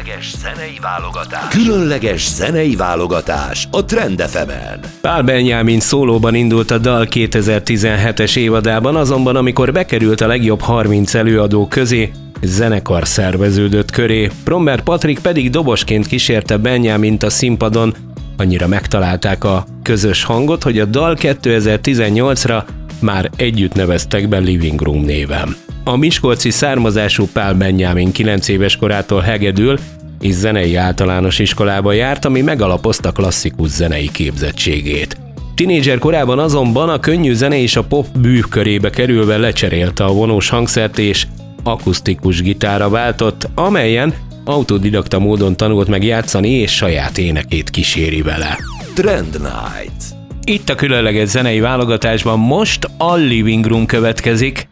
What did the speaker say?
Különleges zenei válogatás a Trend FM-en. Pál Benjamin szólóban indult a dal 2017-es évadában, azonban amikor bekerült a legjobb 30 előadó közé, zenekar szerveződött köré. Bromberg Patrik pedig dobosként kísérte Benjamint a színpadon, annyira megtalálták a közös hangot, hogy a dal 2018-ra már együtt neveztek be Living Room néven. A miskolci származású Pál Benjamin 9 éves korától hegedül, és zenei általános iskolába járt, ami megalapozta klasszikus zenei képzettségét. Tinédzser korában azonban a könnyű zene és a pop bűvkörébe kerülve lecserélte a vonós hangszert és akusztikus gitárra váltott, amelyen autodidakta módon tanult meg játszani és saját énekét kíséri vele. Trend Night. Itt a különleges zenei válogatásban most a Living Room következik.